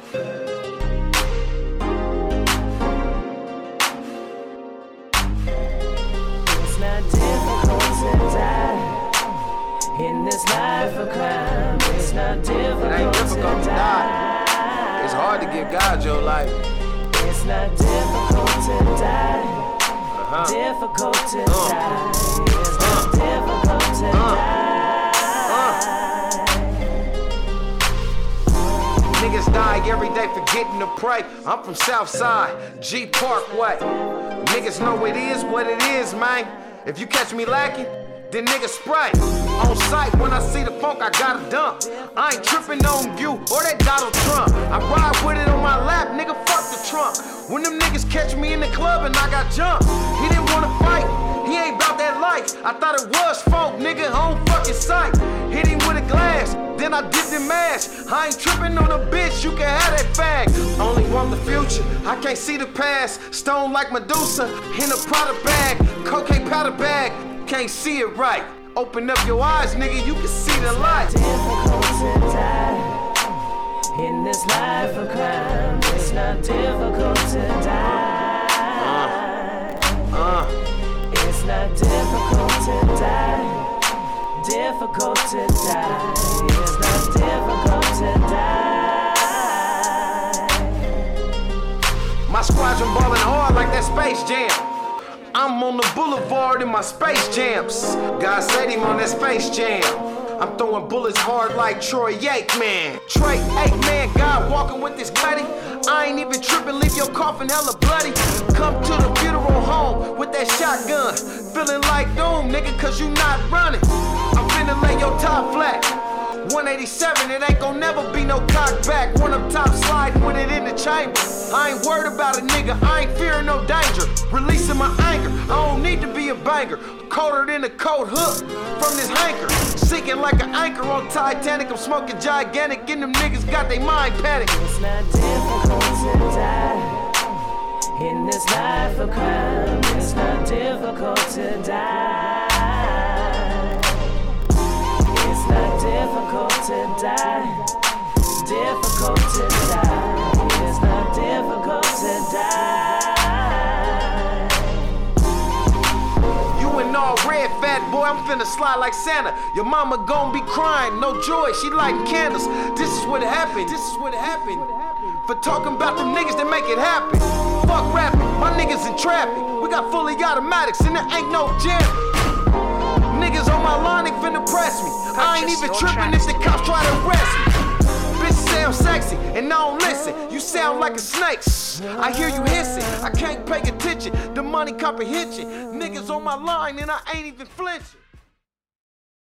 It's not difficult to die in this life of crime. It's not difficult to die. It's hard to give God your life. It's not difficult to die. Difficult to die. It's not difficult to die. Niggas die every day forgetting to pray. I'm from Southside, G Parkway. Niggas know it is what it is, man. If you catch me lacking, then niggas spray. On sight, when I see the funk, I gotta dump. I ain't tripping on you or that Donald Trump. I ride with it on my lap, nigga, fuck the trunk. When them niggas catch me in the club and I got jumped, he didn't wanna fight, he ain't about that life. I thought it was folk, nigga, on fucking sight. Hit him with a glass, then I dipped in mash. I ain't tripping on a bitch, you can have that fag. Only want the future, I can't see the past. Stone like Medusa, in a Prada bag, cocaine powder bag. Can't see it right. Open up your eyes, nigga, you can see the light. It's not difficult to die in this life of crime. It's not difficult to die. It's not difficult to die. Difficult to die. It's not difficult to die. My squadron ballin' hard like that Space Jam. I'm on the boulevard in my Space Jams. God said him on that Space Jam. I'm throwing bullets hard like Troy Aikman. Troy Aikman, God walking with this cutty. I ain't even tripping, leave your coffin hella bloody. Come to the funeral home with that shotgun. Feeling like doom, nigga, cause you not running. I'm finna lay your top flat. 187, it ain't gon' never be no cock back. One up top sliding with it in the chamber. I ain't worried about a nigga, I ain't fearing no danger. Releasing my anger, I don't need to be a banger. Colder than a coat hook from this hanker. Sinking like an anchor on Titanic. I'm smoking gigantic and them niggas got their mind panic. It's not difficult to die in this life of crime. It's not difficult to die. It's not difficult to die. Difficult to die. It's not difficult to die. You and all red, fat boy, I'm finna slide like Santa. Your mama gon' be crying, no joy, she lighting candles. This is what happened, this is what happened. For talking about them niggas that make it happen. Fuck rapping, my niggas in traffic. We got fully automatics and there ain't no jam. Niggas on my line, they finna press me. I ain't even tripping if the cops try to arrest me. Bitch sound sexy and I don't listen. You sound like a snake. I hear you hissing. I can't pay attention. The money comprehension. Niggas on my line and I ain't even flinching.